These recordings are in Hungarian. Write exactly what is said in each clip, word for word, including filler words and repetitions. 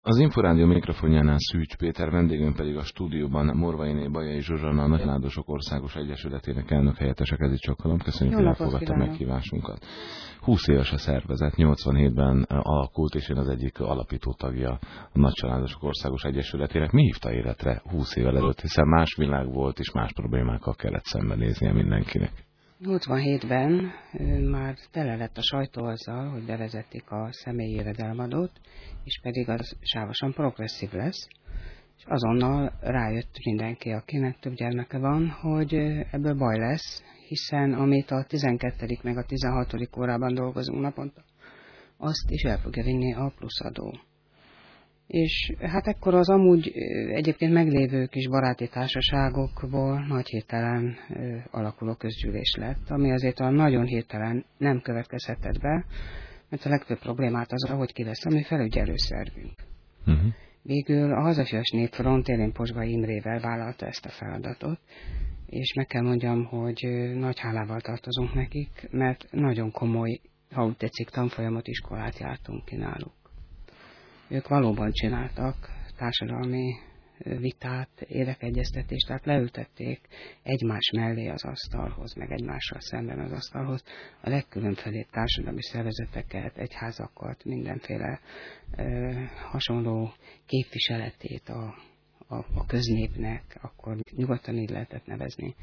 Az Inforádió mikrofonjánál Szűcs Péter, vendégünk pedig a stúdióban Morvainé Bajai Zsuzsanna, a Nagyládosok Országos Egyesületének elnök helyettese. Kezi Csokolom. Köszönjük, hogy elfogadta meghívásunkat. húsz éves a szervezet, nyolcvanhétben alakult, és én az egyik alapító tagja a Nagycsaládosok Országos Egyesületének. Mi hívta életre húsz évvel előtt, hiszen más világ volt, és más problémákkal kellett szembenéznie mindenkinek? nyolcvanhétben már tele lett a sajtó azzal, hogy bevezetik a személyi jövedelemadót, és pedig az sávosan progresszív lesz, és azonnal rájött mindenki, akinek több gyermeke van, hogy ebből baj lesz, hiszen amit a tizenkettedik meg a tizenhatodik órában dolgozunk naponta, azt is el fogja vinni a pluszadó. És hát ekkor az amúgy egyébként meglévő kis baráti társaságokból nagy hirtelen alakuló közgyűlés lett, ami azért a nagyon hirtelen nem következhetett be, mert a legfőbb problémát az, hogy ki lesz a mi felügyelőszervünk. Uh-huh. Végül a Hazafias Népfront Élén Pozsgai Imrével vállalta ezt a feladatot, és meg kell mondjam, hogy nagy hálával tartozunk nekik, mert nagyon komoly, ha úgy tetszik, tanfolyamot, iskolát jártunk ki náluk. Ők valóban csináltak társadalmi vitát, érdekegyeztetést, tehát leültették egymás mellé az asztalhoz, meg egymással szemben az asztalhoz a legkülönfélébb társadalmi szervezeteket, egyházakat, mindenféle ö, hasonló képviseletét a, a, a köznépnek, akkor nyugodtan így lehetett nevezni.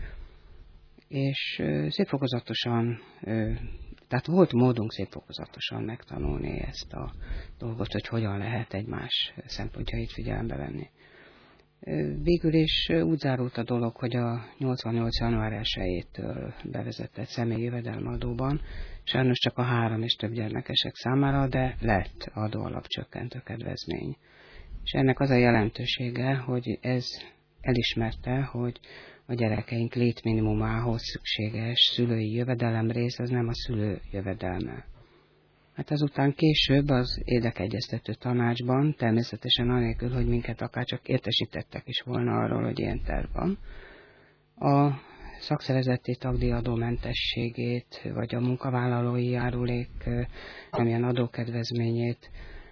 És ö, szép fokozatosan ö, Tehát volt módunk szép fokozatosan megtanulni ezt a dolgot, hogy hogyan lehet egymás szempontjait figyelembe venni. Végül is úgy zárult a dolog, hogy a nyolcvannyolc január elsejétől bevezetett személyi jövedelemadóban sajnos csak a három és több gyermekesek számára, de lett adóalapcsökkentő kedvezmény. És ennek az a jelentősége, hogy ez elismerte, hogy a gyerekeink létminimumához szükséges szülői jövedelemrész, az nem a szülő jövedelme. Hát azután később az érdekegyeztető tanácsban, természetesen anélkül, hogy minket akár csak értesítettek is volna arról, hogy ilyen terv van, a szakszervezeti tagdíjadómentességét, vagy a munkavállalói járulék nemilyen adókedvezményét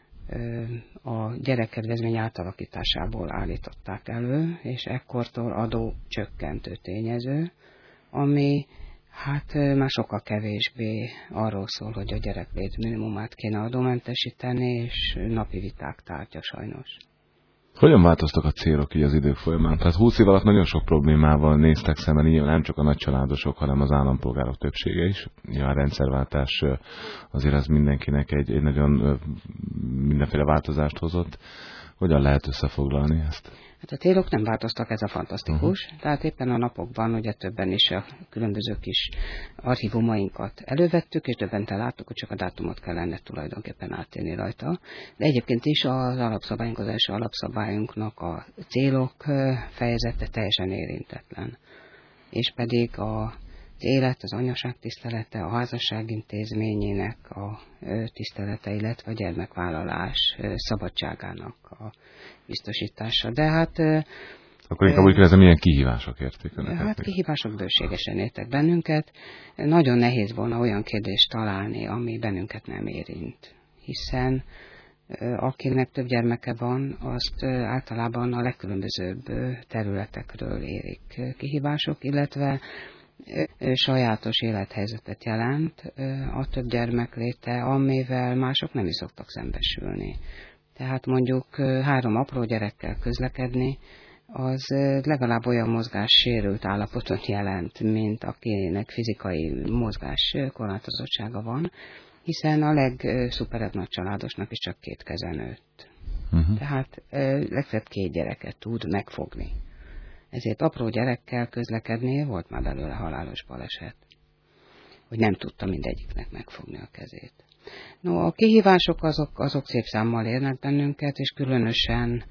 a gyerekkedvezmény átalakításából állították elő, és ekkortól adó csökkentő tényező, ami hát már sokkal kevésbé arról szól, hogy a gyereklét minimumát kéne adómentesíteni, és napi viták tárgya sajnos. Hogyan változtak a célok így az idők folyamán? Tehát húsz év alatt nagyon sok problémával néztek szemben, így nem csak a nagycsaládosok, hanem az állampolgárok többsége is. A rendszerváltás azért az mindenkinek egy, egy nagyon mindenféle változást hozott. Hogyan lehet összefoglalni ezt? Hát a célok nem változtak, ez a fantasztikus. Uh-huh. Tehát éppen a napokban ugye többen is a különböző kis archívumainkat elővettük, és többente láttuk, hogy csak a dátumot kellene tulajdonképpen átírni rajta. De egyébként is az alapszabályunk, az első alapszabályunknak a célok fejezete teljesen érintetlen. És pedig a az élet, az anyaság tisztelete, a házasság intézményének a tisztelete, illetve a gyermekvállalás szabadságának a biztosítása. De hát... Akkor inkább úgy kérdezem, milyen kihívások érték önöket? Hát kihívások bőségesen értek bennünket. Nagyon nehéz volna olyan kérdést találni, ami bennünket nem érint. Hiszen akinek több gyermeke van, azt általában a legkülönbözőbb területekről érik kihívások, illetve sajátos élethelyzetet jelent a több gyermek léte, amivel mások nem is szoktak szembesülni. Tehát mondjuk három apró gyerekkel közlekedni, az legalább olyan mozgás sérült állapotot jelent, mint akinek fizikai mozgás korlátozottsága van, hiszen a legszuperebb nagy családosnak is csak két keze nőtt. Uh-huh. Tehát legfeljebb két gyereket tud megfogni. Ezért apró gyerekkel közlekedni volt már belőle halálos baleset, hogy nem tudta mindegyiknek megfogni a kezét. No, a kihívások azok, azok szép számmal érnek bennünket, és különösen,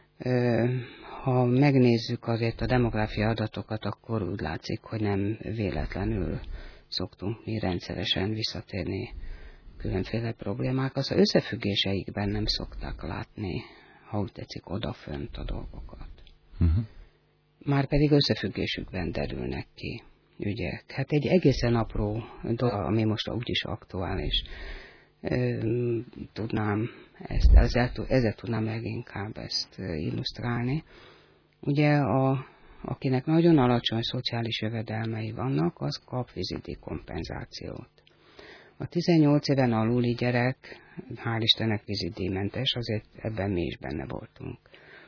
ha megnézzük azért a demográfia adatokat, akkor úgy látszik, hogy nem véletlenül szoktunk mi rendszeresen visszatérni különféle problémákat. Az összefüggéseikben nem szokták látni, ha úgy tetszik, odafönt a dolgokat. Uh-huh. Márpedig összefüggésükben derülnek ki ügyek. Hát egy egészen apró dolog, ami most úgyis aktuális, tudnám ezt, ezzel, ezzel tudnám leginkább ezt illusztrálni. Ugye, a, akinek nagyon alacsony szociális jövedelmei vannak, az kap vízidíj kompenzációt. A tizennyolc éven aluli gyerek, hál' Istennek vízidíjmentes, azért ebben mi is benne voltunk.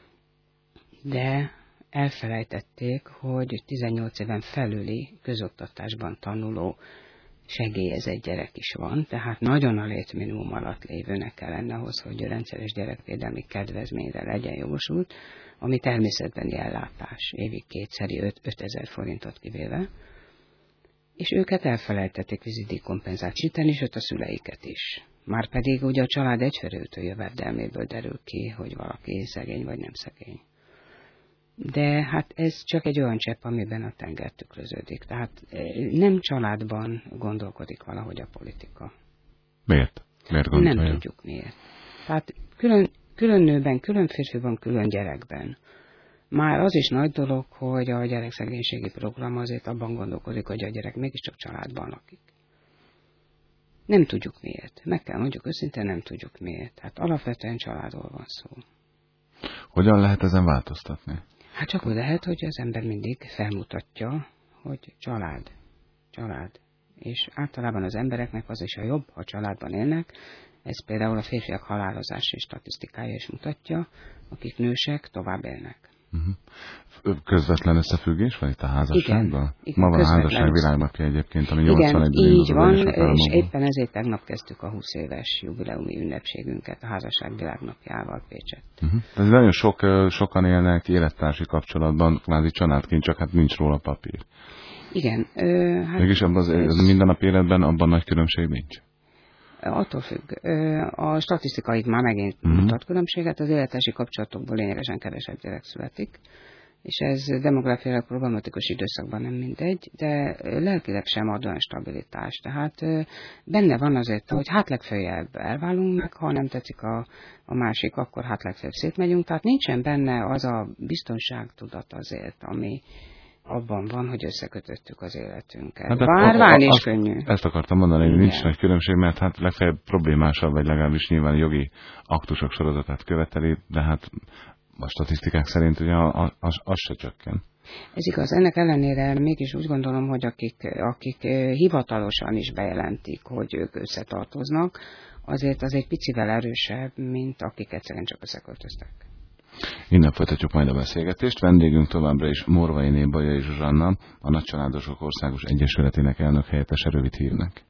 De elfelejtették, hogy tizennyolc éven felüli közoktatásban tanuló segélyezett gyerek is van, tehát nagyon a létminimum alatt lévőnek kell lenne ahhoz, hogy rendszeres gyerekvédelmi kedvezményre legyen jogosult, ami természetbeni ellátás, évi kétszeri ötezer forintot kivéve, és őket elfelejtették vízidíj kompenzációt, sőt a szüleiket is. Márpedig ugye a család egyfelőtől jövedelméből derül ki, hogy valaki szegény vagy nem szegény. De hát ez csak egy olyan csepp, amiben a tenger tükröződik. Tehát nem családban gondolkodik valahogy a politika. Miért? Miért gondolja? Nem tudjuk miért. Tehát külön, külön nőben, külön férfiban, külön gyerekben. Már az is nagy dolog, hogy a gyerekszegénységi program azért abban gondolkodik, hogy a gyerek mégiscsak családban lakik. Nem tudjuk miért. Meg kell mondjuk őszintén, nem tudjuk miért. Hát alapvetően családról van szó. Hogyan lehet ezen változtatni? Hát csak úgy lehet, hogy az ember mindig felmutatja, hogy család, család. És általában az embereknek az is a jobb, ha családban élnek. Ez például a férfiak halálozási statisztikája is mutatja, akik nősek, tovább élnek. Uh-huh. Közvetlen összefüggés van itt a házasságban? Igen, igen, ma van a házasság világnapja egyébként, ami nyolcvanegy Igen, így van, és éppen ezért tegnap kezdtük a húsz éves jubileumi ünnepségünket a házasság világnapjával Pécsett. Uh-huh. Ez nagyon sok, sokan élnek élettársi kapcsolatban, kvázi családként, csak hát nincs róla papír. Igen. Ö, hát mégis abban az, az mindennapi életben abban nagy különbség nincs? Attól függ. A statisztikaik már megint uh-huh. mutat különbséget, az élettársi kapcsolatokból lényegesen kevesebb gyerek születik, és ez demográfiailag problematikus időszakban nem mindegy, de lelkileg sem ad olyan stabilitást. Tehát benne van azért, hogy hát legfeljebb elválunk meg, ha nem tetszik a, a másik, akkor hát legfeljebb szétmegyünk. Tehát nincsen benne az a biztonságtudat azért, ami abban van, hogy összekötöttük az életünket. Hát Bárván is könnyű. Ezt akartam mondani, hogy nincs nagy különbség, mert hát legfeljebb problémásabb, vagy legalábbis nyilván jogi aktusok sorozatát követeli, de hát a statisztikák szerint ugye az, az, az se csökken. Ez igaz. Ennek ellenére mégis úgy gondolom, hogy akik, akik hivatalosan is bejelentik, hogy ők összetartoznak, azért az egy picivel erősebb, mint akik egyszerűen csak összeköltöztek. Innen folytatjuk majd a beszélgetést. Vendégünk továbbra is Morvainé Bajai Zsuzsanna, a Nagycsaládosok Országos Egyesületének elnök helyettese, rövid hírnek.